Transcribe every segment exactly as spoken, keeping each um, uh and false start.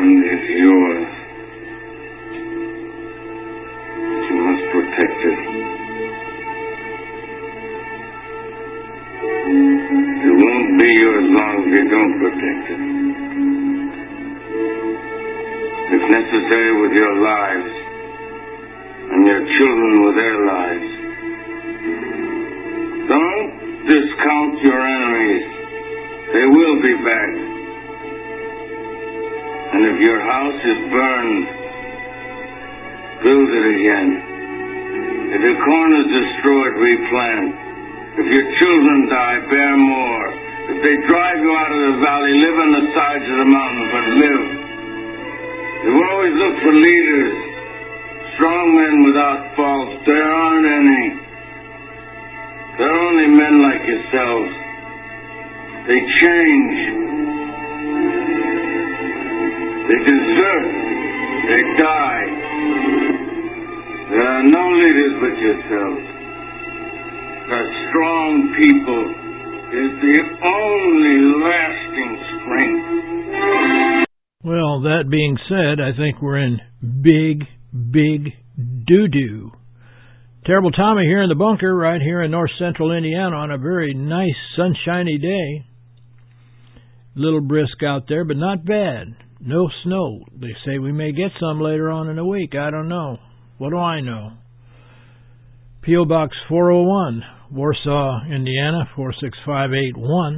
land is yours. You must protect it. It won't be yours long if you don't protect it. If necessary, with your lives, and your children with their lives. Don't discount your enemies. They will be back. And if your house is burned, build it again. If your corn is destroyed, replant. If your children die, bear more. If they drive you out of the valley, live on the sides of the mountain, but live. You've always looked for leaders, strong men without faults. There aren't any. There are only men like yourselves. They change. They desert. They die. There are no leaders but yourselves. A strong people is the only lasting strength. Well, that being said, I think we're in big, big doo-doo. Terrible Tommy here in the bunker, right here in north central Indiana on a very nice sunshiny day. A little brisk out there, but not bad. No snow. They say we may get some later on in the week. I don't know. What do I know? P O. Box four oh one, Warsaw, Indiana, four six five eight one.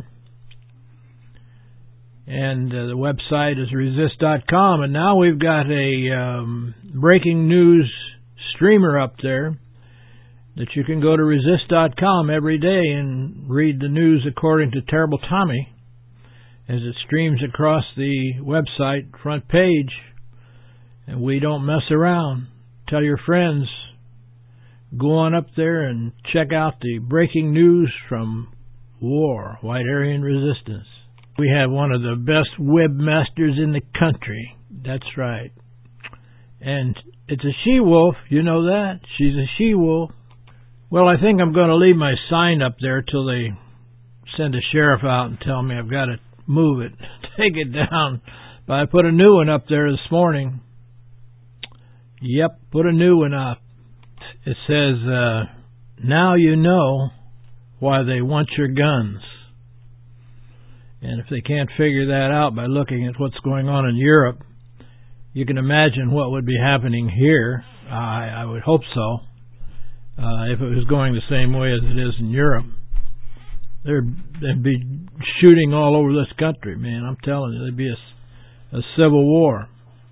And uh, the website is resist dot com. And now we've got a um, breaking news streamer up there that you can go to resist dot com every day and read the news according to Terrible Tommy as it streams across the website front page. And we don't mess around. Tell your friends. Go on up there and check out the breaking news from war, White Aryan Resistance. We have one of the best webmasters in the country. That's right. And it's a she-wolf, you know that? She's a she-wolf. Well, I think I'm going to leave my sign up there till they send a sheriff out and tell me I've got to move it, take it down. But I put a new one up there this morning. Yep, put a new one up. It says, uh, now you know why they want your guns. And if they can't figure that out by looking at what's going on in Europe, you can imagine what would be happening here. I, I would hope so. Uh, if it was going the same way as it is in Europe. There'd, they'd be shooting all over this country, man. I'm telling you, there'd be a, a civil war.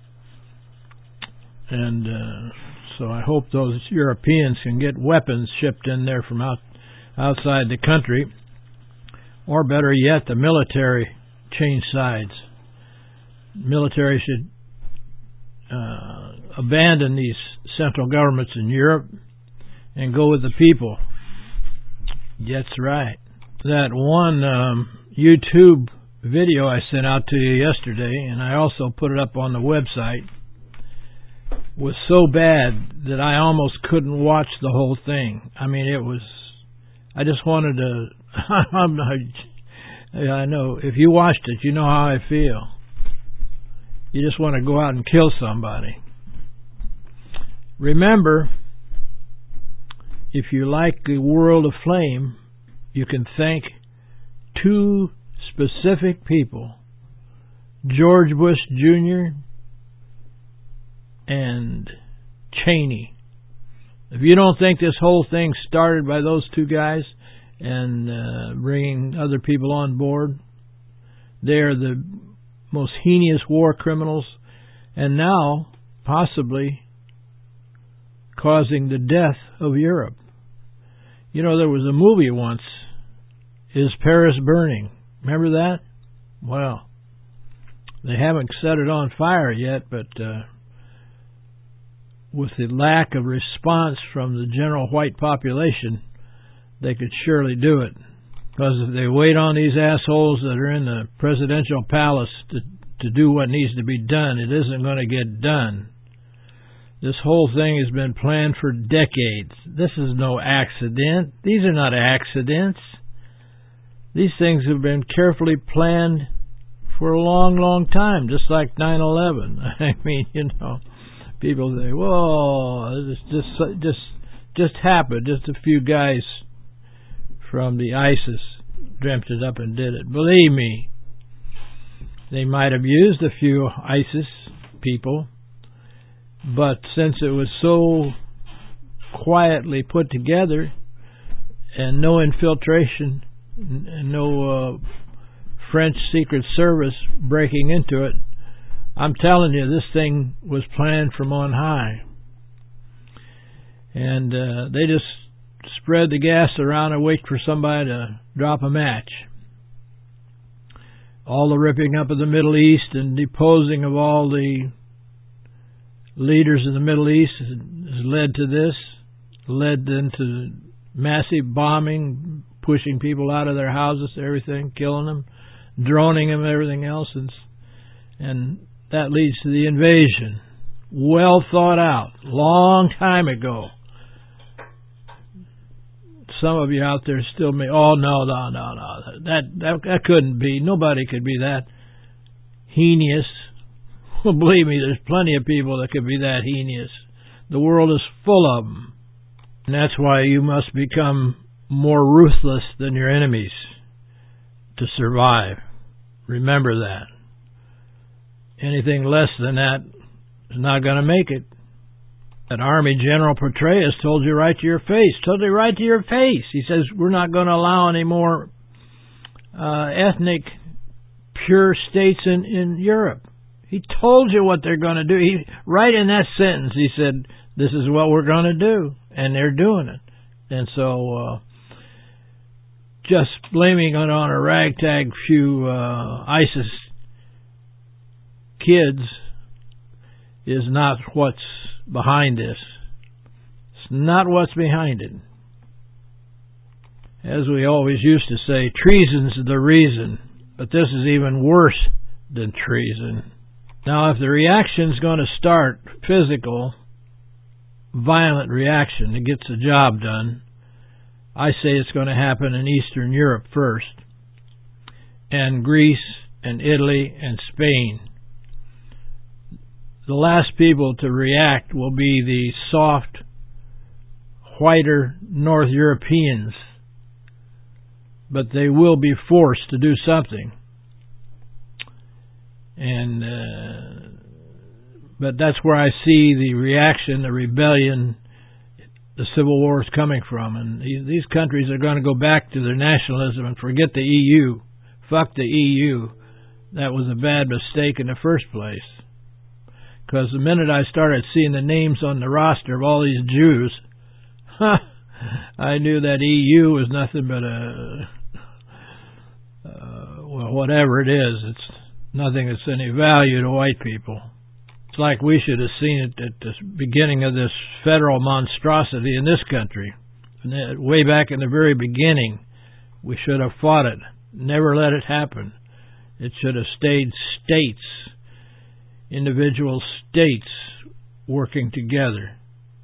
And uh, so I hope those Europeans can get weapons shipped in there from out, outside the country. Or better yet, the military change sides. Military should uh, abandon these central governments in Europe and go with the people. That's right. That one um, YouTube video I sent out to you yesterday, and I also put it up on the website, was so bad that I almost couldn't watch the whole thing. I mean, it was... I just wanted to... I'm not, I know, if you watched it, you know how I feel. You just want to go out and kill somebody. Remember, if you like a world of flame, you can thank two specific people, George Bush Junior and Cheney. If you don't think this whole thing started by those two guys and uh, bringing other people on board, they are the most heinous war criminals, and now possibly causing the death of Europe. You know, there was a movie once, Is Paris Burning? Remember that? Well, they haven't set it on fire yet, but uh, with the lack of response from the general white population, they could surely do it. Because if they wait on these assholes that are in the presidential palace to, to do what needs to be done, it isn't going to get done. This whole thing has been planned for decades. This is no accident. These are not accidents. These things have been carefully planned for a long, long time, just like nine eleven. I mean, you know, people say, "Whoa, this just just just happened." Just a few guys from the ISIS dreamt it up and did it. Believe me, they might have used a few ISIS people, but since it was so quietly put together and no infiltration and no uh, French Secret Service breaking into it, I'm telling you, this thing was planned from on high. And uh, they just spread the gas around and wait for somebody to drop a match. All the ripping up of the Middle East and deposing of all the leaders of the Middle East has led to this, led then to massive bombing, pushing people out of their houses, everything, killing them, droning them, everything else, and, and that leads to the invasion. Well thought out, long time ago. Some of you out there still may, oh, no, no, no, no, that, that, that couldn't be. Nobody could be that heinous. Well, believe me, there's plenty of people that could be that heinous. The world is full of them. And that's why you must become more ruthless than your enemies to survive. Remember that. Anything less than that is not going to make it. That Army General Petraeus told you right to your face. Told you right to your face. He says, we're not going to allow any more uh, ethnic pure states in, in Europe. He told you what they're going to do. He, right in that sentence, he said, this is what we're going to do. And they're doing it. And so, uh, just blaming it on a ragtag few uh, ISIS kids is not what's behind this. It's not what's behind it. As we always used to say, treason's the reason. But this is even worse than treason. Now, if the reaction's going to start physical, violent reaction that gets the job done, I say it's going to happen in Eastern Europe first, and Greece and Italy and Spain. The last people to react will be the soft, whiter North Europeans, but they will be forced to do something. And uh, but that's where I see the reaction, the rebellion, the civil war is coming from. And these countries are going to go back to their nationalism and forget the E U. Fuck the E U. That was a bad mistake in the first place. Because the minute I started seeing the names on the roster of all these Jews, huh, I knew that E U was nothing but a, uh, well, whatever it is. It's nothing that's any value to white people. It's like we should have seen it at the beginning of this federal monstrosity in this country. Way back in the very beginning, we should have fought it. Never let it happen. It should have stayed states, individual states working together.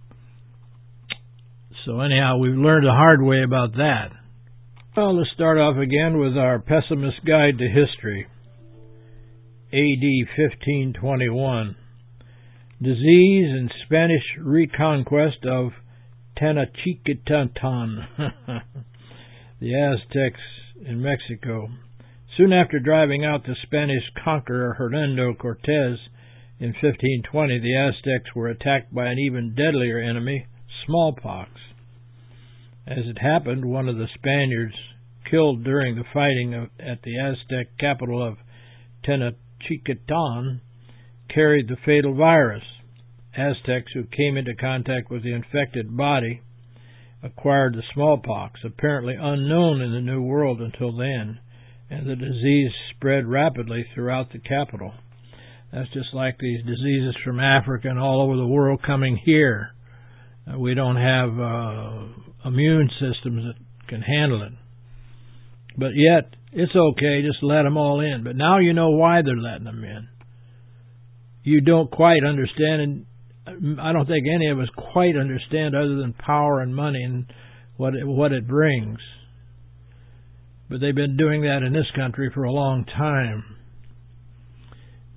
So anyhow, we've learned the hard way about that. Well, let's start off again with our pessimist guide to history. A D fifteen twenty-one. Disease and Spanish reconquest of Tenochtitlan, the Aztecs in Mexico. Soon after driving out the Spanish conqueror Hernando Cortez in fifteen twenty, the Aztecs were attacked by an even deadlier enemy, smallpox. As it happened, one of the Spaniards killed during the fighting of, at the Aztec capital of Tenochtitlan carried the fatal virus. Aztecs who came into contact with the infected body acquired the smallpox, apparently unknown in the New World until then, and the disease spread rapidly throughout the capital. That's just like these diseases from Africa and all over the world coming here. Uh, we don't have uh, immune systems that can handle it. But yet, it's okay, just let them all in. But now you know why they're letting them in. You don't quite understand, and I don't think any of us quite understand other than power and money and what it, what it brings. But they've been doing that in this country for a long time.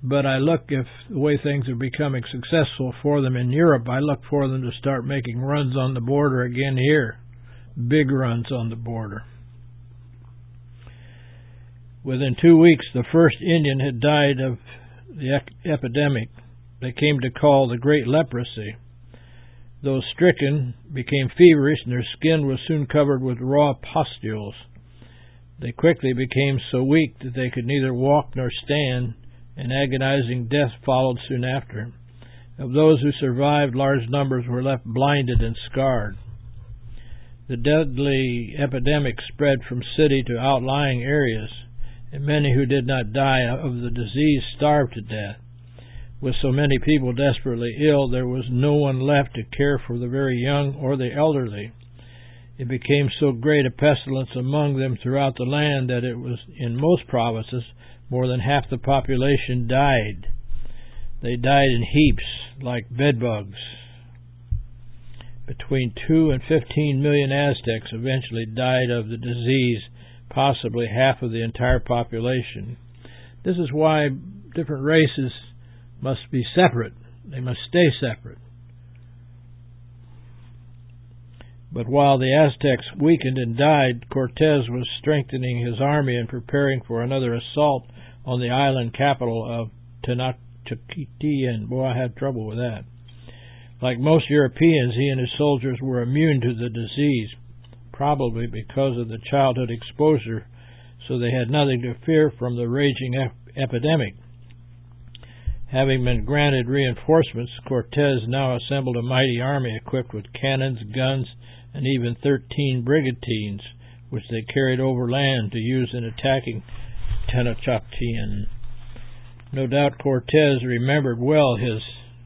But I look, if the way things are becoming successful for them in Europe, I look for them to start making runs on the border again here. Big runs on the border. Within two weeks, the first Indian had died of the epidemic they came to call the Great Leprosy. Those stricken became feverish, and their skin was soon covered with raw pustules. They quickly became so weak that they could neither walk nor stand, and agonizing death followed soon after. Of those who survived, large numbers were left blinded and scarred. The deadly epidemic spread from city to outlying areas, and many who did not die of the disease starved to death. With so many people desperately ill, there was no one left to care for the very young or the elderly. It became so great a pestilence among them throughout the land that it was, in most provinces, more than half the population died. They died in heaps, like bedbugs. Between two and fifteen million Aztecs eventually died of the disease, possibly half of the entire population. This is why different races must be separate. They must stay separate. But while the Aztecs weakened and died, Cortez was strengthening his army and preparing for another assault on the island capital of Tenochtitlan. Boy, I had trouble with that. Like most Europeans, he and his soldiers were immune to the disease, probably because of the childhood exposure, so they had nothing to fear from the raging ep- epidemic. Having been granted reinforcements, Cortez now assembled a mighty army equipped with cannons, guns, and even thirteen brigantines, which they carried overland to use in attacking Tenochtitlan. No doubt Cortez remembered well his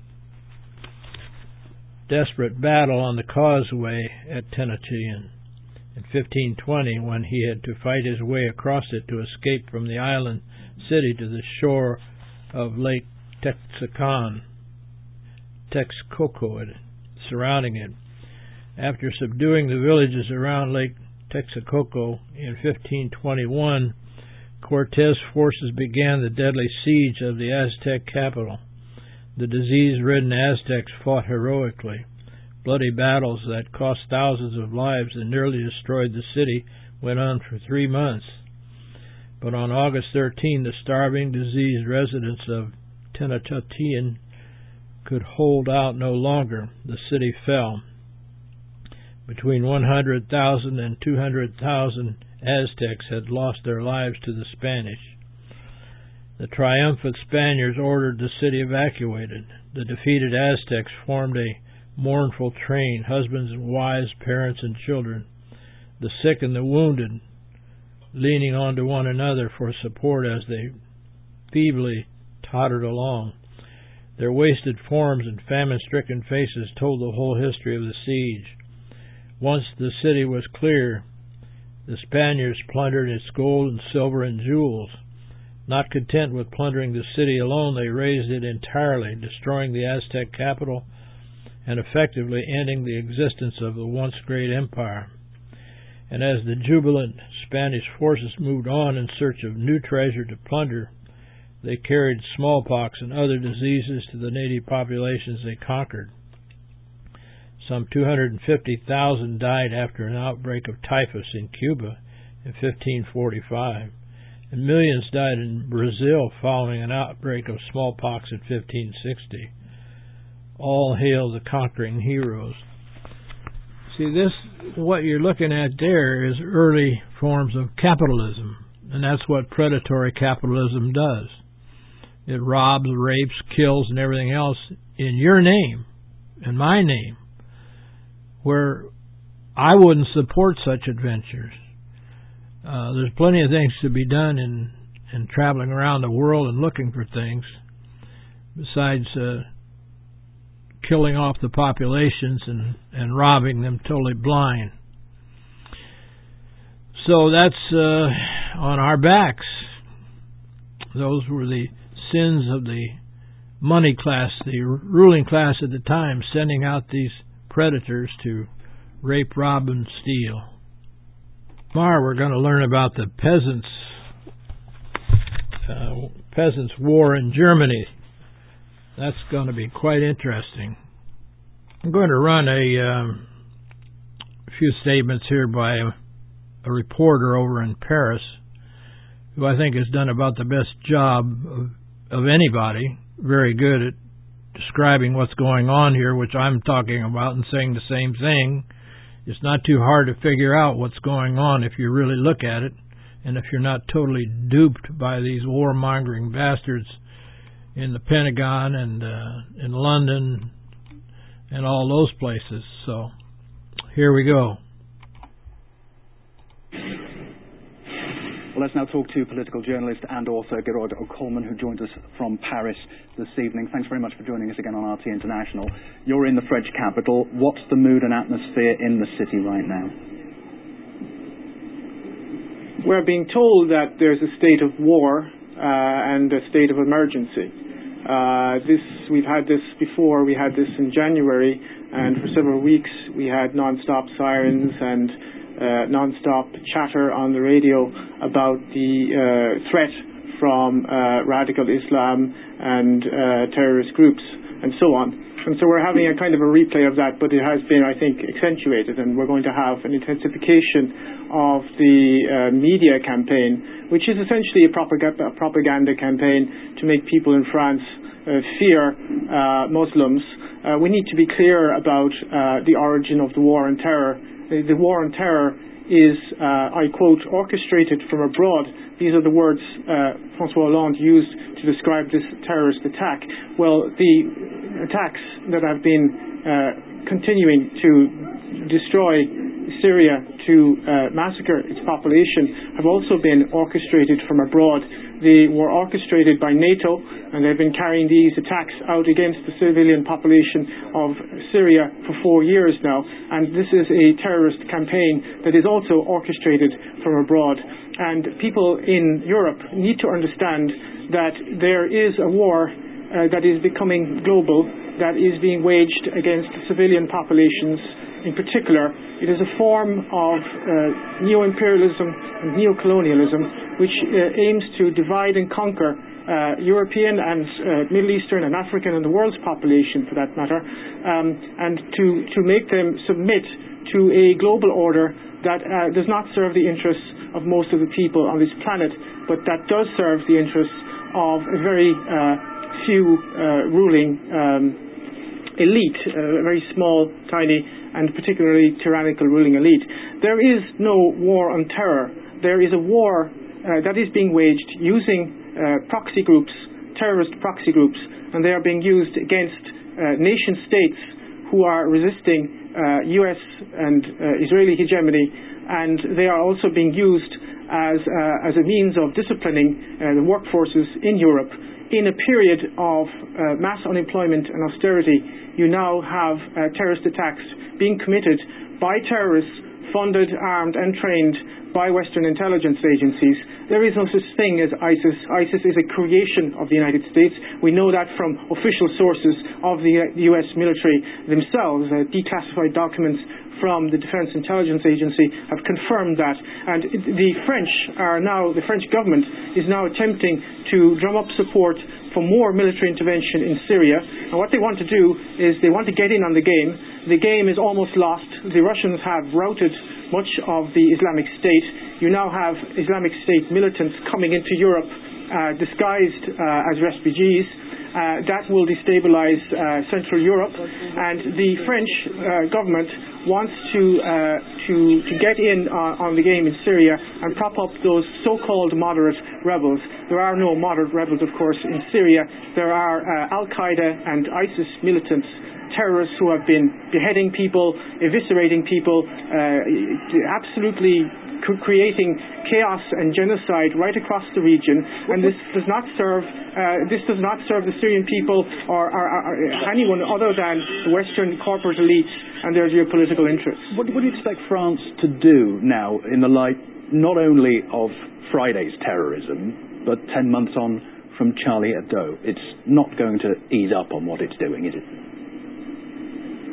desperate battle on the causeway at Tenochtitlan in fifteen twenty, when he had to fight his way across it to escape from the island city to the shore of Lake Texcoco, Texcoco surrounding it. After subduing the villages around Lake Texcoco in fifteen twenty-one, Cortez' forces began the deadly siege of the Aztec capital. The disease-ridden Aztecs fought heroically. Bloody battles that cost thousands of lives and nearly destroyed the city went on for three months. But on August thirteenth, the starving, diseased residents of Tenochtitlan could hold out no longer. The city fell. Between one hundred thousand and two hundred thousand Aztecs had lost their lives to the Spanish. The triumphant Spaniards ordered the city evacuated. The defeated Aztecs formed a mournful train, husbands and wives, parents and children, the sick and the wounded, leaning on to one another for support as they feebly tottered along. Their wasted forms and famine-stricken faces told the whole history of the siege. Once the city was clear, the Spaniards plundered its gold and silver and jewels. Not content with plundering the city alone, they razed it entirely, destroying the Aztec capital and effectively ending the existence of the once great empire. And as the jubilant Spanish forces moved on in search of new treasure to plunder, they carried smallpox and other diseases to the native populations they conquered. Some two hundred fifty thousand died after an outbreak of typhus in Cuba in fifteen forty-five, and millions died in Brazil following an outbreak of smallpox in fifteen sixty. All hail the conquering heroes. See, this, what you're looking at there is early forms of capitalism, and that's what predatory capitalism does. It robs, rapes, kills, and everything else in your name, in my name, where I wouldn't support such adventures. Uh, there's plenty of things to be done in, in traveling around the world and looking for things, besides uh, killing off the populations and, and robbing them totally blind. So that's uh, on our backs. Those were the sins of the money class, the ruling class at the time, sending out these predators to rape, rob, and steal. Tomorrow we're going to learn about the peasants, uh, peasants' war in Germany. That's going to be quite interesting. I'm going to run a um, few statements here by a, a reporter over in Paris, who I think has done about the best job of, of anybody, very good at describing what's going on here, which I'm talking about and saying the same thing. It's not too hard to figure out what's going on if you really look at it, and if you're not totally duped by these warmongering bastards in the Pentagon and uh, in London and all those places. So here we go. Well, let's now talk to political journalist and author Gearóid Ó Coilmeán, who joins us from Paris this evening. Thanks very much for joining us again on R T International. You're in the French capital. What's the mood and atmosphere in the city right now? We're being told that there's a state of war uh, and a state of emergency. Uh, this we've had this before. We had this in January, and for several weeks we had non-stop sirens and uh, non-stop chatter on the radio about the uh, threat from uh, radical Islam and uh, terrorist groups and so on. And so we're having a kind of a replay of that, but it has been, I think, accentuated, and we're going to have an intensification of the uh, media campaign, which is essentially a propaganda, a propaganda campaign to make people in France uh, fear uh, Muslims. Uh, we need to be clear about uh, the origin of the war on terror. The, the war on terror is, uh, I quote, orchestrated from abroad. These are the words uh, François Hollande used to describe this terrorist attack. Well, the attacks that have been uh, continuing to destroy Syria, to uh, massacre its population, have also been orchestrated from abroad. They were orchestrated by NATO, and they've been carrying these attacks out against the civilian population of Syria for four years now. And this is a terrorist campaign that is also orchestrated from abroad. And people in Europe need to understand that there is a war uh, that is becoming global, that is being waged against civilian populations in particular. It is a form of uh, neo-imperialism and neo-colonialism which uh, aims to divide and conquer uh, European and uh, Middle Eastern and African and the world's population, for that matter, um, and to, to make them submit to a global order that uh, does not serve the interests of most of the people on this planet, but that does serve the interests of a very uh, few uh, ruling um, elite, uh, a very small, tiny, and particularly tyrannical ruling elite. There is no war on terror. There is a war uh, that is being waged using uh, proxy groups, terrorist proxy groups, and they are being used against uh, nation states who are resisting uh, U S and uh, Israeli hegemony, and they are also being used as, uh, as a means of disciplining uh, the workforces in Europe. In a period of uh, mass unemployment and austerity, you now have uh, terrorist attacks being committed by terrorists funded, armed and trained by Western intelligence agencies. There is no such thing as ISIS. ISIS is a creation of the United States. We know that from official sources of the U S military themselves. Uh, declassified documents from the Defense Intelligence Agency have confirmed that. And the French are now, the French government is now attempting to drum up support for more military intervention in Syria. And what they want to do is they want to get in on the game. The game is almost lost. The Russians have routed much of the Islamic State. You now have Islamic State militants coming into Europe uh, disguised uh, as refugees. Uh, that will destabilize uh, Central Europe, and the French uh, government wants to, uh, to to get in uh, on the game in Syria and prop up those so-called moderate rebels. There are no moderate rebels, of course, in Syria. There are uh, Al-Qaeda and ISIS militants, terrorists who have been beheading people, eviscerating people, uh, absolutely creating chaos and genocide right across the region, and this does not serve uh, this does not serve the Syrian people or, or, or anyone other than the Western corporate elites and their geopolitical interests. What, what do you expect France to do now in the light not only of Friday's terrorism, but ten months on from Charlie Hebdo? It's not going to ease up on what it's doing, is it? No.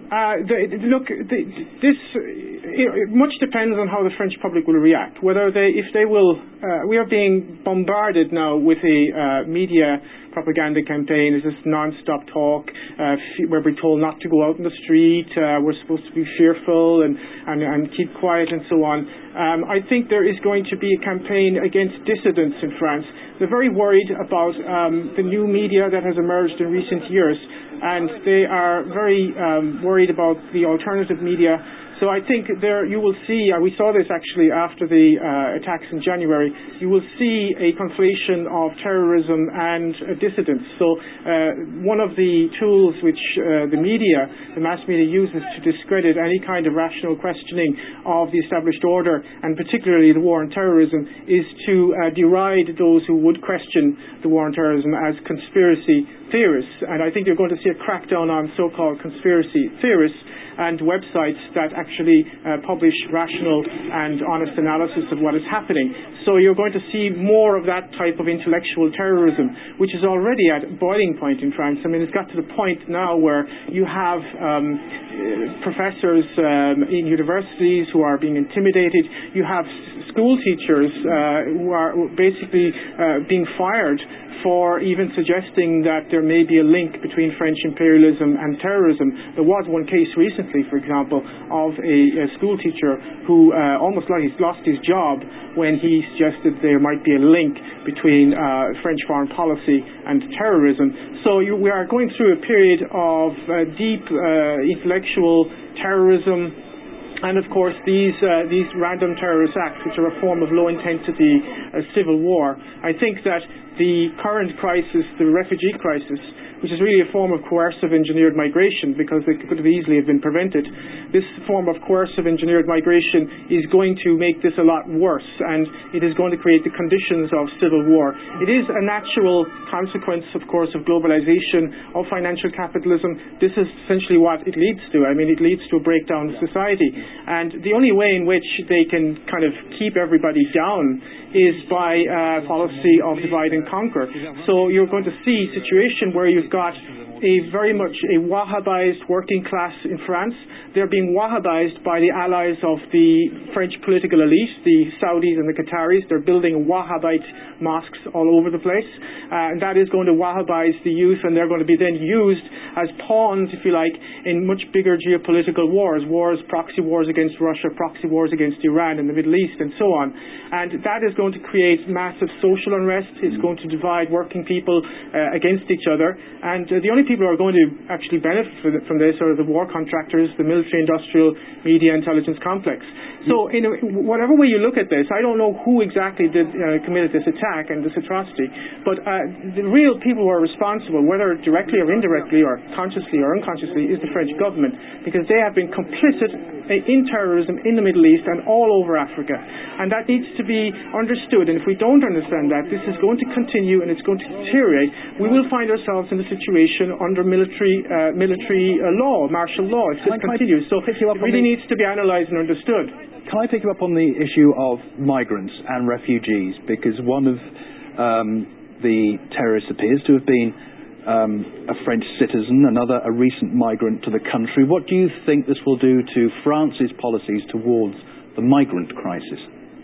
Uh, the, look, the, this it, it much depends on how the French public will react. Whether they, if they will, uh, we are being bombarded now with a uh, media propaganda campaign. Is this non-stop talk uh, f- where we're told not to go out in the street? Uh, we're supposed to be fearful and, and, and keep quiet and so on. Um, I think there is going to be a campaign against dissidents in France. They're very worried about um, the new media that has emerged in recent years, and they are very um, worried about the alternative media. So I think there you will see, uh, we saw this actually after the uh, attacks in January, you will see a conflation of terrorism and uh, dissidents. So uh, one of the tools which uh, the media, the mass media uses to discredit any kind of rational questioning of the established order, and particularly the war on terrorism, is to uh, deride those who would question the war on terrorism as conspiracy theorists. And I think you're going to see a crackdown on so-called conspiracy theorists and websites that actually uh, publish rational and honest analysis of what is happening. So you're going to see more of that type of intellectual terrorism, which is already at boiling point in France. I mean, it's got to the point now where you have um, professors um, in universities who are being intimidated. You have school teachers uh, who are basically uh, being fired for even suggesting that there may be a link between French imperialism and terrorism. There was one case recently, for example, of a, a school teacher who uh, almost like he's lost his job when he suggested there might be a link between uh, French foreign policy and terrorism. So you, we are going through a period of uh, deep uh, intellectual terrorism. And of course, these uh, these random terrorist acts, which are a form of low-intensity uh, civil war. I think that the current crisis, the refugee crisis, which is really a form of coercive engineered migration because it could have easily have been prevented. This form of coercive engineered migration is going to make this a lot worse, and it is going to create the conditions of civil war. It is a natural consequence, of course, of globalization, of financial capitalism. This is essentially what it leads to. I mean, it leads to a breakdown of society. And the only way in which they can kind of keep everybody down is by a policy of divide and conquer. So you're going to see a situation where you've got a very much a Wahhabized working class in France. They're being Wahhabized by the allies of the French political elite, the Saudis and the Qataris. They're building Wahhabite mosques all over the place. Uh, and that is going to Wahhabize the youth, and they're going to be then used as pawns, if you like, in much bigger geopolitical wars, wars, proxy wars against Russia, proxy wars against Iran and the Middle East, and so on. And that is going to create massive social unrest. It's going to divide working people uh, against each other. And uh, the only people who are going to actually benefit from this are the war contractors, the military-industrial media intelligence complex. So in a, whatever way you look at this, I don't know who exactly did uh, committed this attack and this atrocity, but uh, the real people who are responsible, whether directly or indirectly or consciously or unconsciously, is the French government, because they have been complicit in terrorism in the Middle East and all over Africa. And that needs to be understood. And if we don't understand that, this is going to continue and it's going to deteriorate. We will find ourselves in a situation under military uh, military uh, law, martial law, if this continues. So it really needs to be analysed and understood. Can I pick you up on the issue of migrants and refugees? Because one of um, the terrorists appears to have been um, a French citizen, another a recent migrant to the country. What do you think this will do to France's policies towards the migrant crisis?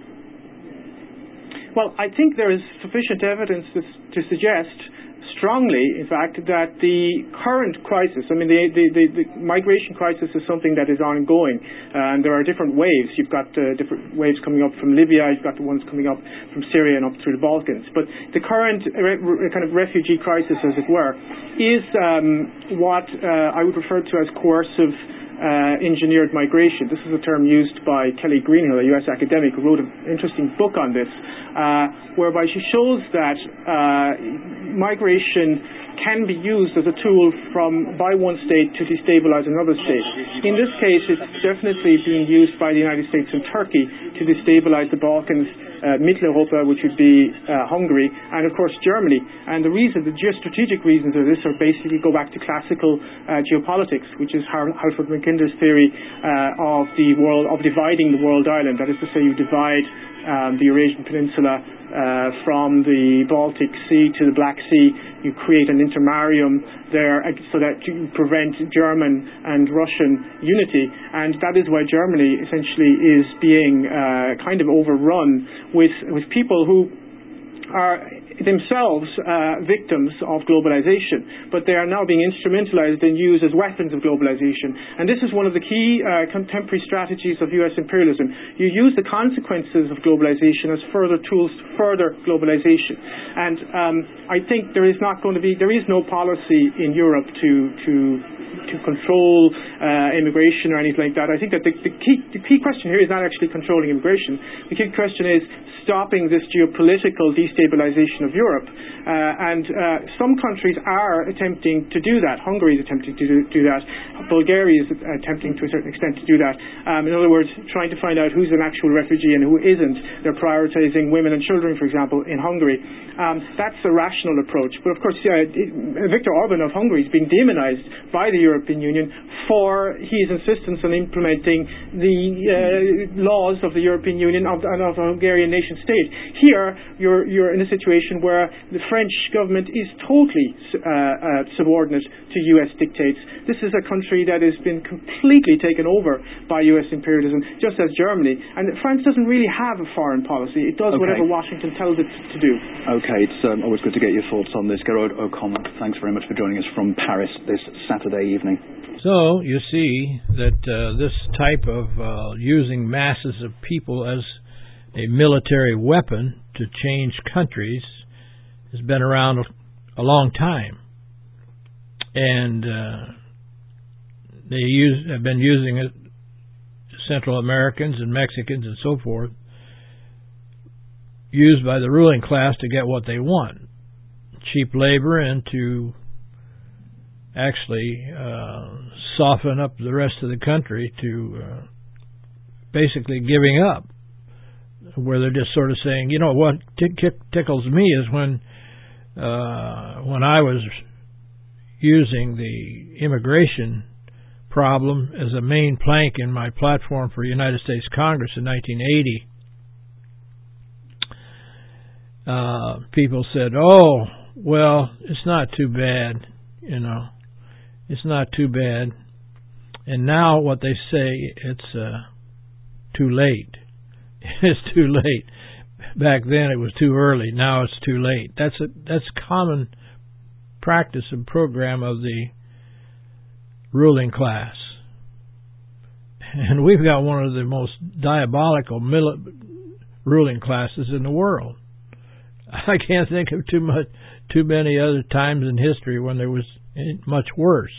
Well, I think there is sufficient evidence to, to suggest strongly, in fact, that the current crisis, I mean, the, the, the, the migration crisis is something that is ongoing, uh, and there are different waves. You've got uh, different waves coming up from Libya, you've got the ones coming up from Syria and up through the Balkans. But the current re- re- kind of refugee crisis, as it were, is um, what uh, I would refer to as coercive Uh, engineered migration. This is a term used by Kelly Greenhill, a U S academic who wrote an interesting book on this, uh, whereby she shows that uh, migration can be used as a tool from by one state to destabilize another state. In this case, it's definitely being used by the United States and Turkey to destabilize the Balkans, uh, Mitteleuropa, which would be uh, Hungary, and of course Germany. And the reason, the geostrategic reasons of this are basically go back to classical uh, geopolitics, which is Halford Mackinder's theory uh, of the world, of dividing the world island. That is to say, you divide um, the Eurasian Peninsula uh, from the Baltic Sea to the Black Sea. You create an intermarium there so that you prevent German and Russian unity, and that is why Germany essentially is being uh, kind of overrun with with people who are themselves uh, victims of globalization, but they are now being instrumentalized and used as weapons of globalization. And this is one of the key uh, contemporary strategies of U S imperialism. You use the consequences of globalization as further tools to further globalization. And um, I think there is not going to be, there is no policy in Europe to to to control uh, immigration or anything like that. I think that the, the key the key question here is not actually controlling immigration. The key question is stopping this geopolitical destabilization of Europe. Uh, and uh, some countries are attempting to do that. Hungary is attempting to do, do that. Bulgaria is attempting to a certain extent to do that. Um, in other words, trying to find out who's an actual refugee and who isn't. They're prioritizing women and children, for example, in Hungary. Um, that's a rational approach. But of course, uh, Viktor Orban of Hungary is being demonized by the European Union for his insistence on implementing the uh, laws of the European Union and of, of a Hungarian nation state. Here, you're, you're in a situation where the French government is totally uh, uh, subordinate to U S dictates. This is a country that has been completely taken over by U S imperialism, just as Germany. And France doesn't really have a foreign policy. It does okay. whatever Washington tells it to do. Okay, it's um, always good to get your thoughts on this. Gearóid Ó Cuama, thanks very much for joining us from Paris this Saturday evening. So, you see that uh, this type of uh, using masses of people as a military weapon to change countries has been around a long time, and uh, they use have been using it. Central Americans and Mexicans and so forth, used by the ruling class to get what they want, cheap labor, and to actually uh, soften up the rest of the country to uh, basically giving up, where they're just sort of saying, you know, what tick- tickles me is when uh, when I was using the immigration problem as a main plank in my platform for United States Congress in nineteen eighty, uh, people said, oh, well, it's not too bad, you know, it's not too bad. And now what they say, it's uh, too late. It's too late. Back then it was too early. Now it's too late. That's a that's common practice and program of the ruling class. And we've got one of the most diabolical mili- ruling classes in the world. I can't think of too much, too many other times in history when there was much worse.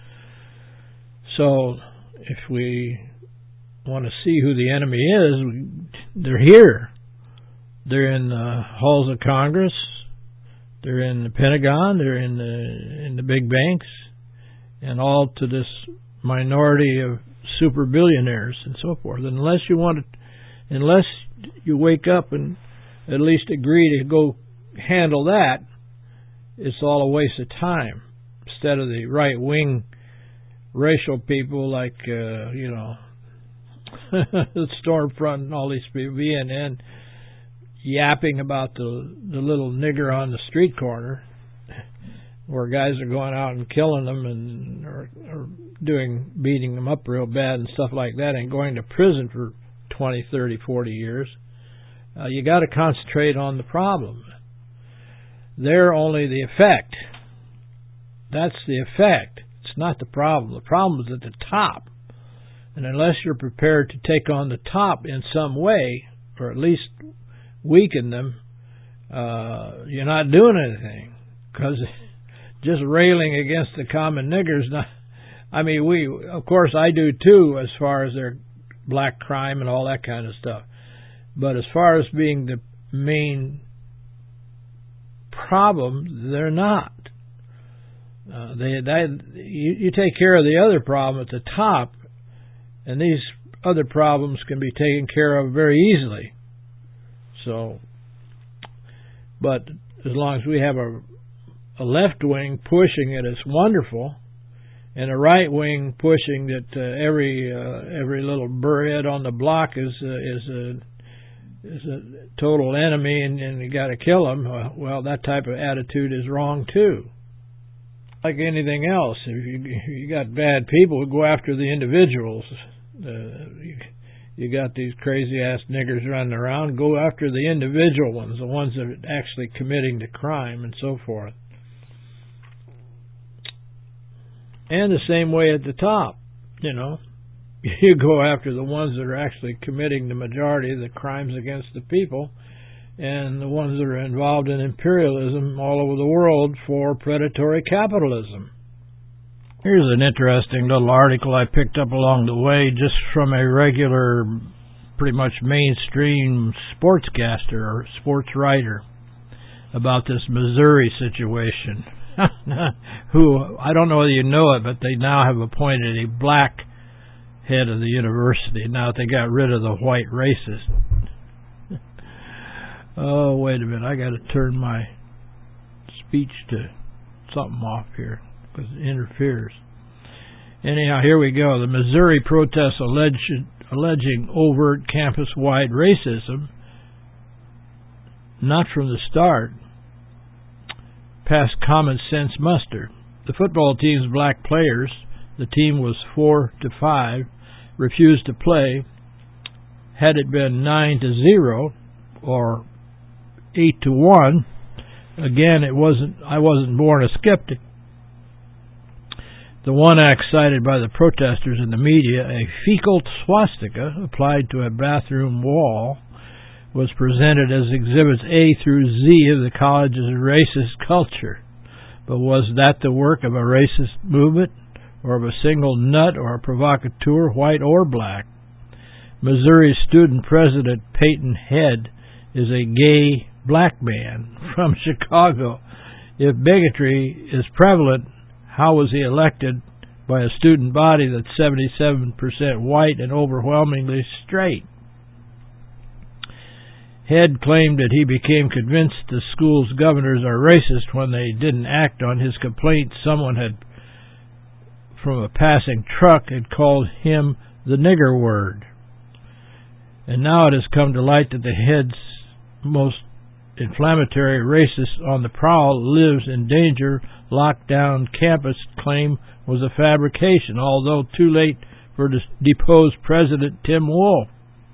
So if we want to see who the enemy is, they're here. They're in the halls of Congress. They're in the Pentagon. They're in the in the big banks, and all to this minority of super billionaires and so forth. And unless you want to, unless you wake up and at least agree to go handle that, it's all a waste of time. Instead of the right wing racial people like uh, you know the Stormfront and all these people, B N N, yapping about the the little nigger on the street corner, where guys are going out and killing them and or, or doing beating them up real bad and stuff like that, and going to prison for twenty, thirty, forty years. Uh, you got to concentrate on the problem. They're only the effect. That's the effect. It's not the problem. The problem is at the top. And unless you're prepared to take on the top in some way, or at least weaken them, uh, you're not doing anything. Because just railing against the common niggers, not, I mean, we, of course, I do too, as far as their black crime and all that kind of stuff. But as far as being the main problem, they're not. Uh, they, they, you, you take care of the other problem at the top, and these other problems can be taken care of very easily. So, but as long as we have a, a left wing pushing it, it's wonderful, and a right wing pushing that uh, every uh, every little burrhead on the block is uh, is uh, is a total enemy and, and you got to kill him. Well, that type of attitude is wrong too. Like anything else, if you you got bad people, go after the individuals. Uh, you, you got these crazy ass niggers running around, go after the individual ones, the ones that are actually committing the crime and so forth. And the same way at the top, you know. You go after the ones that are actually committing the majority of the crimes against the people and the ones that are involved in imperialism all over the world for predatory capitalism. Here's an interesting little article I picked up along the way just from a regular, pretty much mainstream sportscaster or sports writer about this Missouri situation. Who, I don't know whether you know it, but they now have appointed a black head of the university now that they got rid of the white racist. Oh, wait a minute. I got to turn my speech to something off here because it interferes. Anyhow, here we go. The Missouri protests alleged, alleging overt campus-wide racism, not from the start, passed common sense muster. The football team's black players, the team was four to five, refused to play. Had it been nine to zero or eight to one, again, it wasn't. I wasn't born a skeptic. The one act cited by the protesters in the media, a fecal swastika applied to a bathroom wall, was presented as exhibits A through Z of the college's racist culture. But was that the work of a racist movement, or of a single nut or a provocateur, white or black? Missouri student president Peyton Head is a gay black man from Chicago. If bigotry is prevalent, how was he elected by a student body that's seventy-seven percent white and overwhelmingly straight? Head claimed that he became convinced the school's governors are racist when they didn't act on his complaint someone had from a passing truck had called him the nigger word. And now it has come to light that the Head's most inflammatory racist on the prowl lives in danger. Lockdown campus claim was a fabrication, although too late for the deposed President Tim Wolf.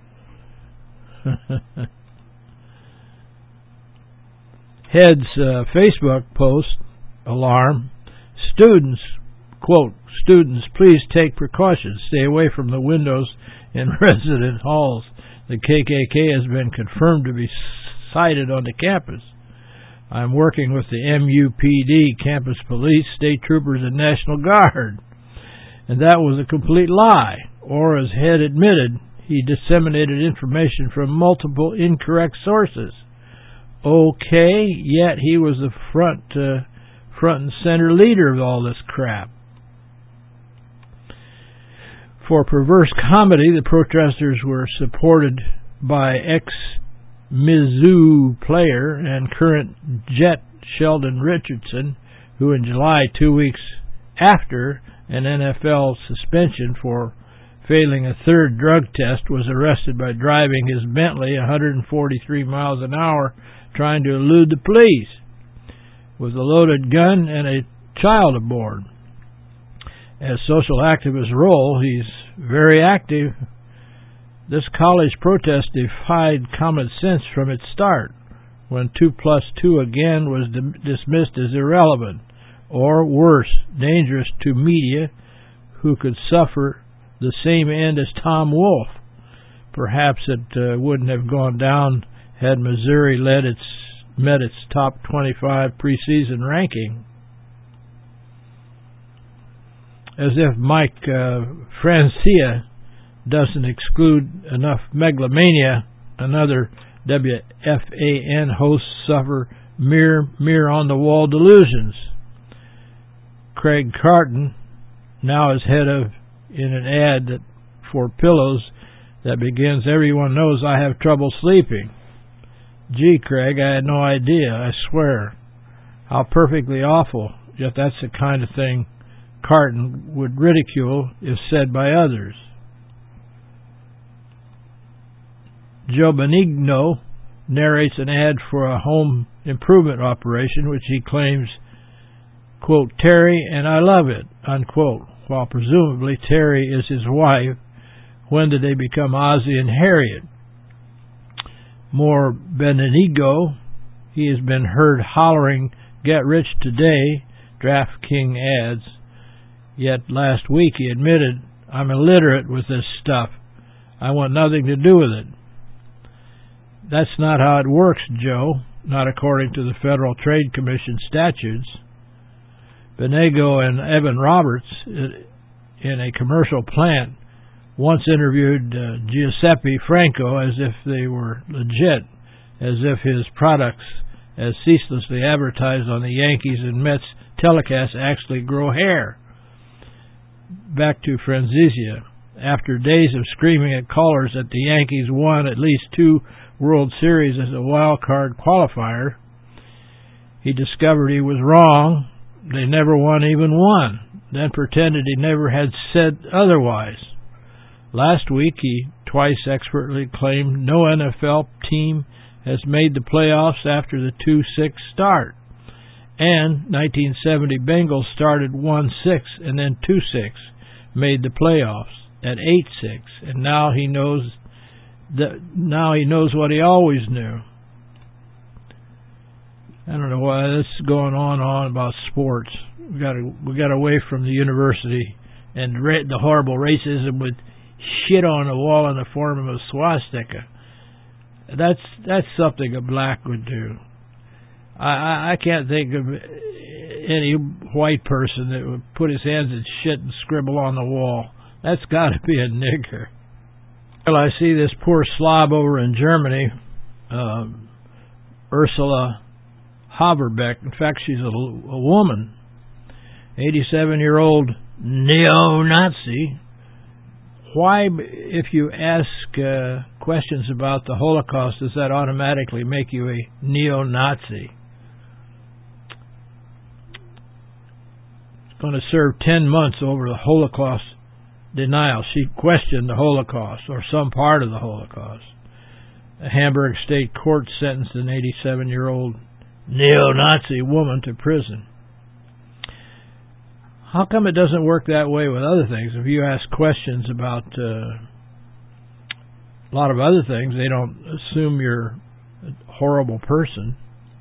Head's uh, Facebook post, alarm, students, quote, students, please take precautions. Stay away from the windows in resident halls. The K K K has been confirmed to be sighted on the campus. I'm working with the M U P D, campus police, state troopers, and National Guard. And that was a complete lie. Or, as Head admitted, he disseminated information from multiple incorrect sources. Okay, yet he was the front, uh, front and center leader of all this crap. For perverse comedy, the protesters were supported by ex-Mizzou player and current Jet Sheldon Richardson, who in July, two weeks after an N F L suspension for failing a third drug test, was arrested by driving his Bentley one hundred forty-three miles an hour trying to elude the police with a loaded gun and a child aboard. As social activist role, he's very active. This college protest defied common sense from its start, when two plus two again was di- dismissed as irrelevant, or worse, dangerous to media who could suffer the same end as Tom Wolfe. Perhaps it uh, wouldn't have gone down had Missouri led its met its top twenty-five preseason ranking. As if Mike uh, Francia doesn't exclude enough megalomania, another W F A N hosts suffer mere, mere on-the-wall delusions. Craig Carton now is head of in an ad that for pillows that begins, "Everyone knows I have trouble sleeping." Gee, Craig, I had no idea, I swear. How perfectly awful, yet that's the kind of thing Carton would ridicule if said by others. Joe Benigno narrates an ad for a home improvement operation which he claims, quote, Terry and I love it, unquote, while presumably Terry is his wife. When did they become Ozzie and Harriet? More Benigno, he has been heard hollering, get rich today, DraftKings ads. Yet last week he admitted, I'm illiterate with this stuff. I want nothing to do with it. That's not how it works, Joe, not according to the Federal Trade Commission statutes. Benigno and Evan Roberts, in a commercial plant, once interviewed uh, Giuseppe Franco as if they were legit, as if his products, as ceaselessly advertised on the Yankees and Mets telecasts, actually grow hair. Back to Franzizia. After days of screaming at callers that the Yankees won at least two World Series as a wild card qualifier, he discovered he was wrong. They never won even one, then pretended he never had said otherwise. Last week, he twice expertly claimed no N F L team has made the playoffs after the two six start. And nineteen seventy Bengals started one six and then two six, made the playoffs at eight six, and now he knows that now he knows what he always knew. I don't know why this is going on and on about sports. We got to, we got away from the university and ra- the horrible racism with shit on the wall in the form of a swastika. That's that's something a black would do. I, I, I can't think of any white person that would put his hands in shit and scribble on the wall. That's got to be a nigger. Well, I see this poor slob over in Germany, um, Ursula Haberbeck. In fact, she's a, a woman, eighty-seven-year-old neo-Nazi. Why, if you ask uh, questions about the Holocaust, does that automatically make you a neo-Nazi? It's going to serve ten months over the Holocaust denial. She questioned the Holocaust, or some part of the Holocaust. A Hamburg state court sentenced an eighty-seven-year-old neo-Nazi woman to prison. How come it doesn't work that way with other things? If you ask questions about uh, a lot of other things, they don't assume you're a horrible person.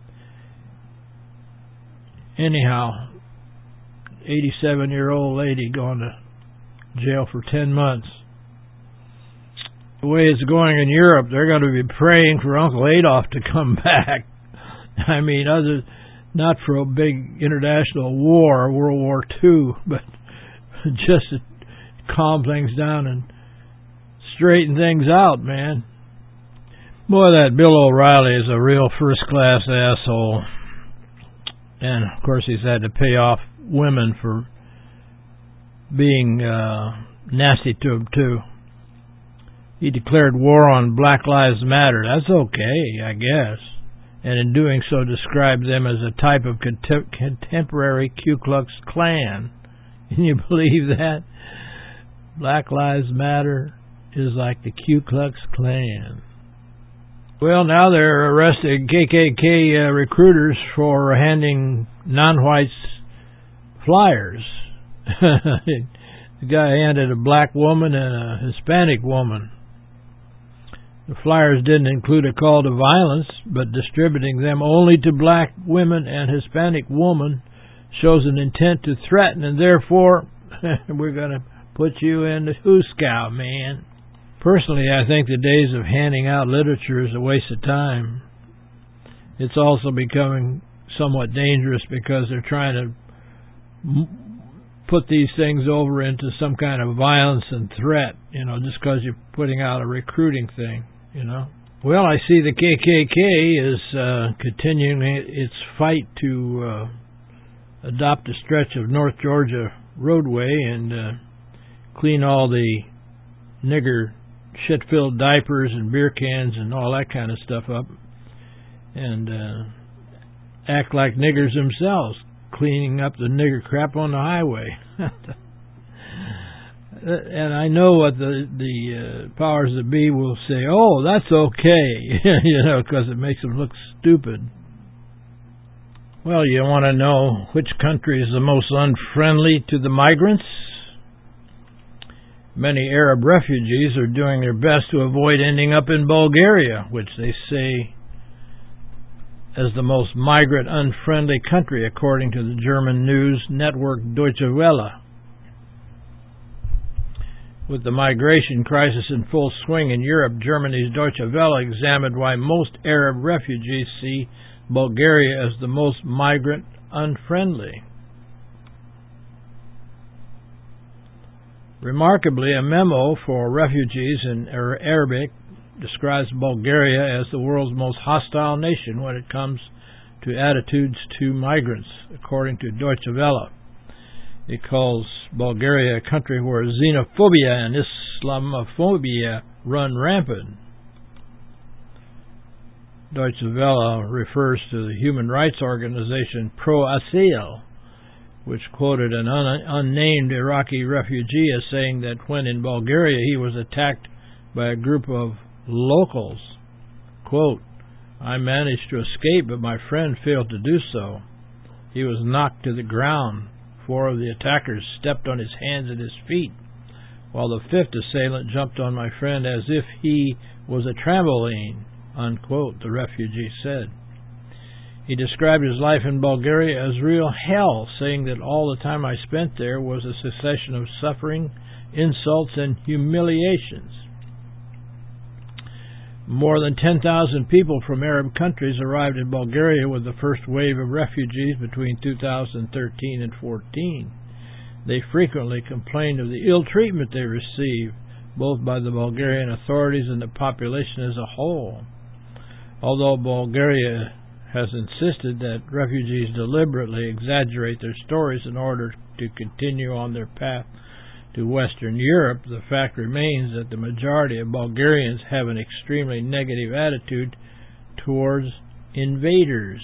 Anyhow, eighty-seven-year-old lady going to jail for ten months. The way it's going in Europe, they're going to be praying for Uncle Adolf to come back. I mean, other not for a big international war, World War Two, but just to calm things down and straighten things out, man. Boy, that Bill O'Reilly is a real first-class asshole. And, of course, he's had to pay off women for being uh, nasty to him, too. He declared war on Black Lives Matter. That's okay, I guess. And in doing so described them as a type of contem- contemporary Ku Klux Klan. Can you believe that? Black Lives Matter is like the Ku Klux Klan. Well, now they're arresting K K K uh, recruiters for handing non-whites flyers. The guy handed a black woman and a Hispanic woman. The flyers didn't include a call to violence, but distributing them only to black women and Hispanic women shows an intent to threaten, and therefore we're going to put you in the Huskow, man. Personally, I think the days of handing out literature is a waste of time. It's also becoming somewhat dangerous because they're trying to m- put these things over into some kind of violence and threat, you know, just because you're putting out a recruiting thing. You know. Well, I see the K K K is uh, continuing its fight to uh, adopt a stretch of North Georgia roadway and uh, clean all the nigger shit-filled diapers and beer cans and all that kind of stuff up, and uh, act like niggers themselves, cleaning up the nigger crap on the highway. and I know what the the uh, powers that be will say. Oh, that's okay, you know, because it makes them look stupid. Well, you want to know which country is the most unfriendly to the migrants? Many Arab refugees are doing their best to avoid ending up in Bulgaria, which they say as the most migrant-unfriendly country, according to the German news network Deutsche Welle. With the migration crisis in full swing in Europe, Germany's Deutsche Welle examined why most Arab refugees see Bulgaria as the most migrant-unfriendly. Remarkably, a memo for refugees in Arabic describes Bulgaria as the world's most hostile nation when it comes to attitudes to migrants, according to Deutsche Welle. It calls Bulgaria a country where xenophobia and Islamophobia run rampant. Deutsche Welle refers to the human rights organization Pro Asyl, which quoted an un- unnamed Iraqi refugee as saying that when in Bulgaria he was attacked by a group of locals. Quote, I managed to escape, but my friend failed to do so. He was knocked to the ground. Four of the attackers stepped on his hands and his feet, while the fifth assailant jumped on my friend as if he was a trampoline, unquote, the refugee said. He described his life in Bulgaria as real hell, saying that all the time I spent there was a succession of suffering, insults, and humiliations. More than ten thousand people from Arab countries arrived in Bulgaria with the first wave of refugees between two thousand thirteen and fourteen. They frequently complained of the ill treatment they received, both by the Bulgarian authorities and the population as a whole. Although Bulgaria has insisted that refugees deliberately exaggerate their stories in order to continue on their path to Western Europe, the fact remains that the majority of Bulgarians have an extremely negative attitude towards invaders.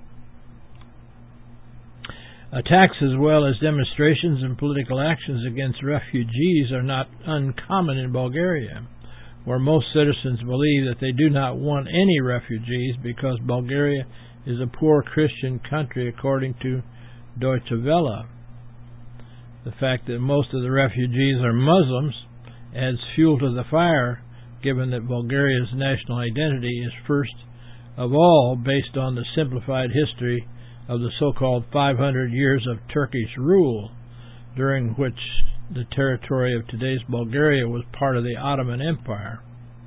Attacks as well as demonstrations and political actions against refugees are not uncommon in Bulgaria, where most citizens believe that they do not want any refugees because Bulgaria is a poor Christian country, according to Deutsche Welle. The fact that most of the refugees are Muslims adds fuel to the fire, given that Bulgaria's national identity is first of all based on the simplified history of the so-called five hundred years of Turkish rule, during which the territory of today's Bulgaria was part of the Ottoman Empire.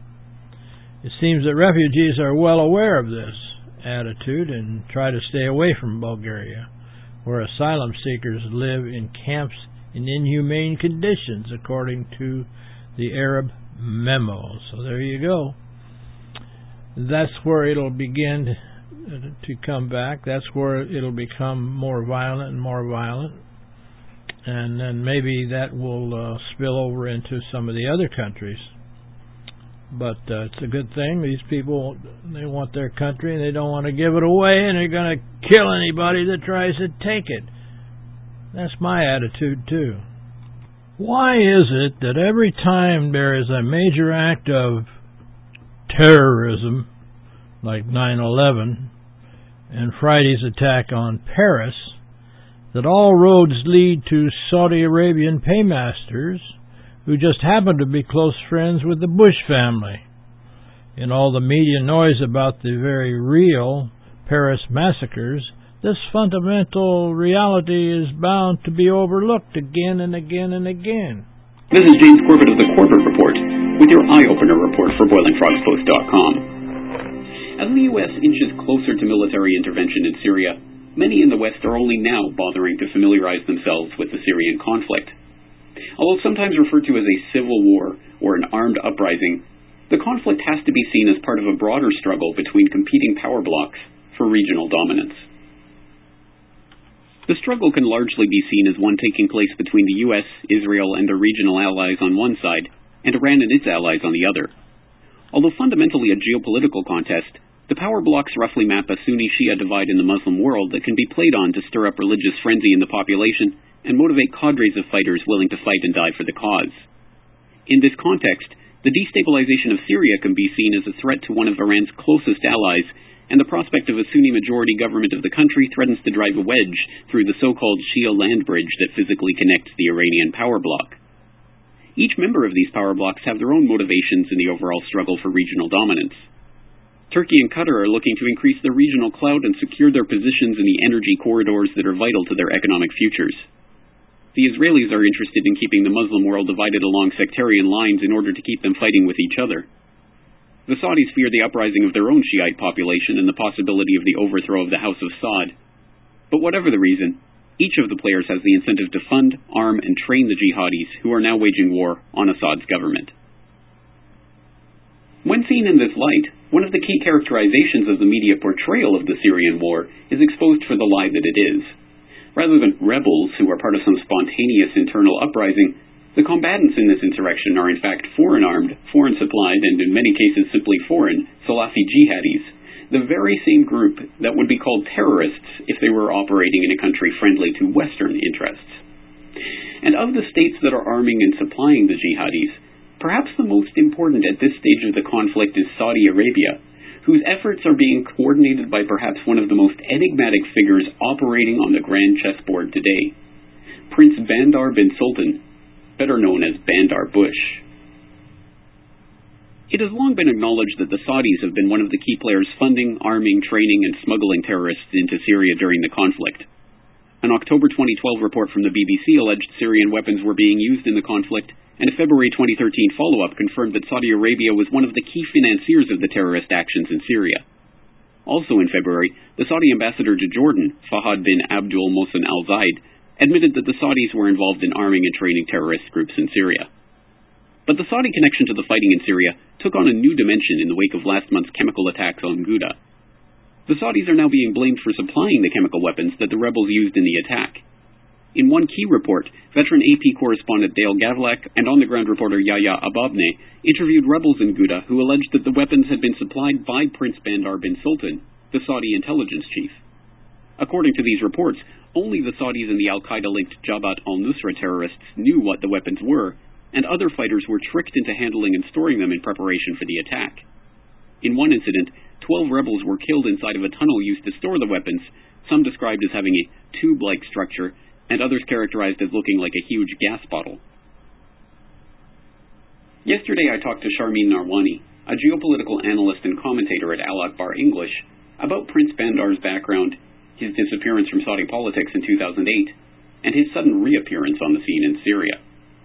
It seems that refugees are well aware of this attitude and try to stay away from Bulgaria, where asylum seekers live in camps in inhumane conditions, according to the Arab memo. So there you go. That's where it'll begin to come back. That's where it'll become more violent and more violent. And then maybe that will uh, spill over into some of the other countries. But uh, it's a good thing. These people, they want their country and they don't want to give it away, and they're going to kill anybody that tries to take it. That's my attitude too. Why is it that every time there is a major act of terrorism, like nine eleven and Friday's attack on Paris, that all roads lead to Saudi Arabian paymasters who just happen to be close friends with the Bush family? In all the media noise about the very real Paris massacres, this fundamental reality is bound to be overlooked again and again and again. This is James Corbett of the Corbett Report, with your eye-opener report for Boiling Frogs Post dot com. As the U S inches closer to military intervention in Syria, many in the West are only now bothering to familiarize themselves with the Syrian conflict. Although sometimes referred to as a civil war or an armed uprising, the conflict has to be seen as part of a broader struggle between competing power blocs for regional dominance. The struggle can largely be seen as one taking place between the U S, Israel, and their regional allies on one side, and Iran and its allies on the other. Although fundamentally a geopolitical contest, the power blocs roughly map a Sunni-Shia divide in the Muslim world that can be played on to stir up religious frenzy in the population and motivate cadres of fighters willing to fight and die for the cause. In this context, the destabilization of Syria can be seen as a threat to one of Iran's closest allies, and the prospect of a Sunni-majority government of the country threatens to drive a wedge through the so-called Shia land bridge that physically connects the Iranian power bloc. Each member of these power blocs have their own motivations in the overall struggle for regional dominance. Turkey and Qatar are looking to increase their regional clout and secure their positions in the energy corridors that are vital to their economic futures. The Israelis are interested in keeping the Muslim world divided along sectarian lines in order to keep them fighting with each other. The Saudis fear the uprising of their own Shiite population and the possibility of the overthrow of the House of Saud. But whatever the reason, each of the players has the incentive to fund, arm, and train the jihadis who are now waging war on Assad's government. When seen in this light, one of the key characterizations of the media portrayal of the Syrian war is exposed for the lie that it is. Rather than rebels who are part of some spontaneous internal uprising, the combatants in this insurrection are in fact foreign-armed, foreign-supplied, and in many cases simply foreign, Salafi jihadis, the very same group that would be called terrorists if they were operating in a country friendly to Western interests. And of the states that are arming and supplying the jihadis, perhaps the most important at this stage of the conflict is Saudi Arabia, whose efforts are being coordinated by perhaps one of the most enigmatic figures operating on the grand chessboard today, Prince Bandar bin Sultan, better known as Bandar Bush. It has long been acknowledged that the Saudis have been one of the key players funding, arming, training, and smuggling terrorists into Syria during the conflict. An October twenty twelve report from the B B C alleged Syrian weapons were being used in the conflict, and a February twenty thirteen follow-up confirmed that Saudi Arabia was one of the key financiers of the terrorist actions in Syria. Also in February, the Saudi ambassador to Jordan, Fahad bin Abdul Mohsen al-Zayed, admitted that the Saudis were involved in arming and training terrorist groups in Syria. But the Saudi connection to the fighting in Syria took on a new dimension in the wake of last month's chemical attacks on Ghouta. The Saudis are now being blamed for supplying the chemical weapons that the rebels used in the attack. In one key report, veteran A P correspondent Dale Gavlak and on-the-ground reporter Yahya Ababne interviewed rebels in Ghouta who alleged that the weapons had been supplied by Prince Bandar bin Sultan, the Saudi intelligence chief. According to these reports, only the Saudis and the al-Qaeda-linked Jabhat al-Nusra terrorists knew what the weapons were, and other fighters were tricked into handling and storing them in preparation for the attack. In one incident, twelve rebels were killed inside of a tunnel used to store the weapons, some described as having a tube-like structure, and others characterized as looking like a huge gas bottle. Yesterday I talked to Sharmeen Narwani, a geopolitical analyst and commentator at Al Akbar English, about Prince Bandar's background, his disappearance from Saudi politics in two thousand eight, and his sudden reappearance on the scene in Syria.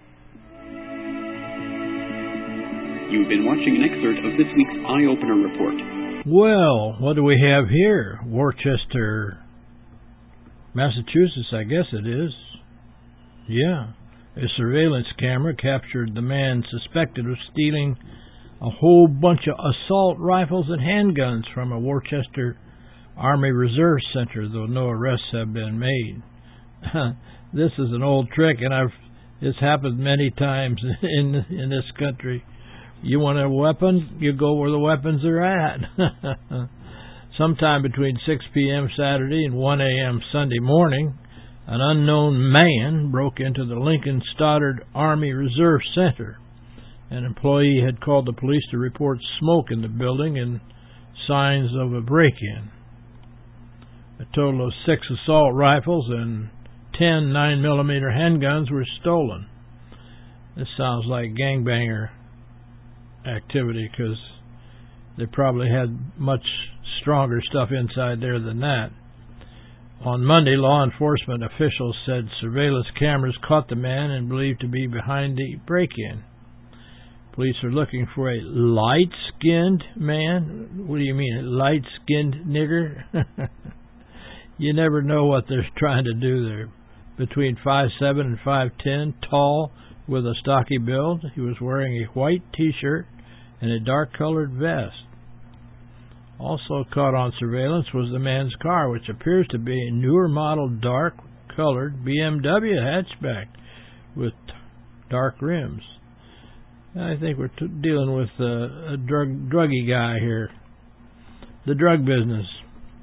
You've been watching an excerpt of this week's Eye Opener Report. Well, what do we have here? Worcester, Massachusetts, I guess it is. Yeah. A surveillance camera captured the man suspected of stealing a whole bunch of assault rifles and handguns from a Worcester Army Reserve Center, though no arrests have been made. This is an old trick, and I've it's happened many times in in this country. You want a weapon, you go where the weapons are at. Sometime between six p.m. Saturday and one a.m. Sunday morning, an unknown man broke into the Lincoln Stoddard Army Reserve Center. An employee had called the police to report smoke in the building and signs of a break-in. A total of six assault rifles and ten nine millimeter handguns were stolen. This sounds like gangbanger activity, because they probably had much stronger stuff inside there than that. On Monday, law enforcement officials said surveillance cameras caught the man and believed to be behind the break-in. Police are looking for a light-skinned man. What do you mean, a light-skinned nigger? You never know what they're trying to do there. Between five seven and five ten, tall, with a stocky build. He was wearing a white T-shirt and a dark-colored vest. Also caught on surveillance was the man's car, which appears to be a newer model dark-colored B M W hatchback with dark rims. I think we're t- dealing with uh, a drug druggy guy here. The drug business.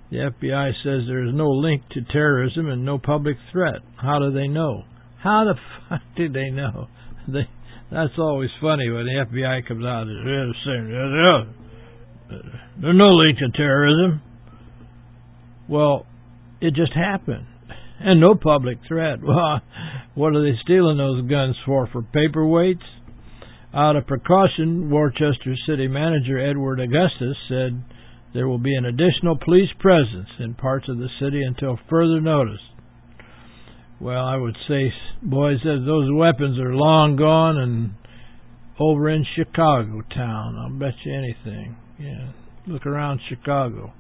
The F B I says there is no link to terrorism and no public threat. How do they know? How the fuck do they know? They, that's always funny when the F B I comes out and says, there's no link to terrorism. Well, it just happened. And no public threat. Well, what are they stealing those guns for? For paperweights? Out of precaution, Worcester City Manager Edward Augustus said there will be an additional police presence in parts of the city until further notice. Well, I would say, boys, those weapons are long gone and over in Chicago town. I'll bet you anything. Yeah, look around Chicago.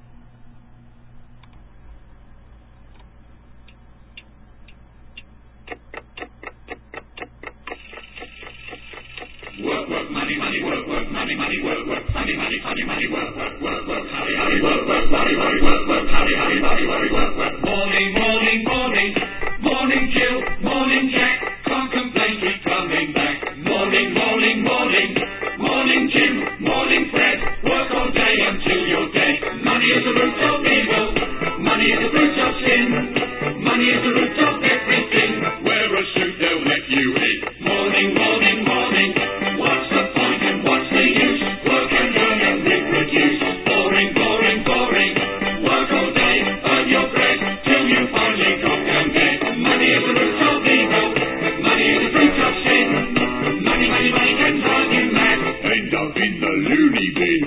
Work, work, money, money, work, work, money, money, work, work, money, money, money, money, work, work, work, work, honey, honey, work, work, money, money, work, work, honey, honey, money, money, work, work. Morning, morning, morning, morning, Jill, morning, Jack, can't complain, keep coming back. Morning, morning, morning, morning, Jim, morning, Fred, work all day until you're dead. Money is the root of evil, money is the root of sin, money is the root of everything. Wear a suit, they'll let you in. Morning, morning, morning. What's the point and what's the use? Work and earn and reproduce. Boring, boring, boring. Work all day, earn your bread, till you finally drop down dead. Money is the root of evil. Money is the root of sin. Money, money, money can drive you mad. End up in the loony bin.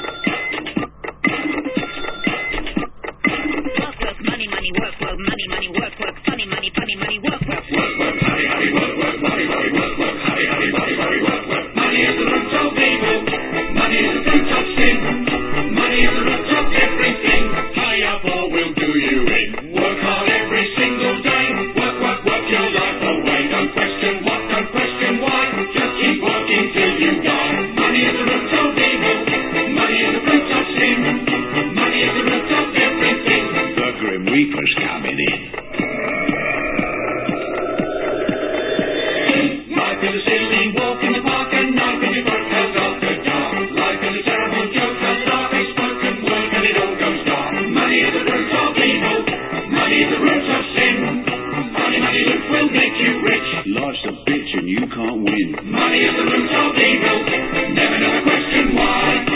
Work, work, money, money, work, work, money, money, work, work, funny, money, funny, money, work, work. Work, work, honey, honey, work, work, worry, worry, work, work, honey, honey, worry, worry, work, work. Money is the root of evil. Money is the root of sin. Money is the root of everything. Hurry up or we'll do you in. Work hard every single day. Work, work, work your life away. Don't question what, don't question why. Just keep working till you die. Money is the root of evil. Money is the root of sin. Money is the root of everything. The Grim Reaper's coming in. Life is a silly walk in the park and knife in your throat held after dark. Life is a terrible joke, a laughing spoken word and it all goes dark. Money is the root of evil. Money is the root of sin. Money, money, loot will make you rich. Life's a bitch and you can't win. Money is the root of evil. Never, never question why.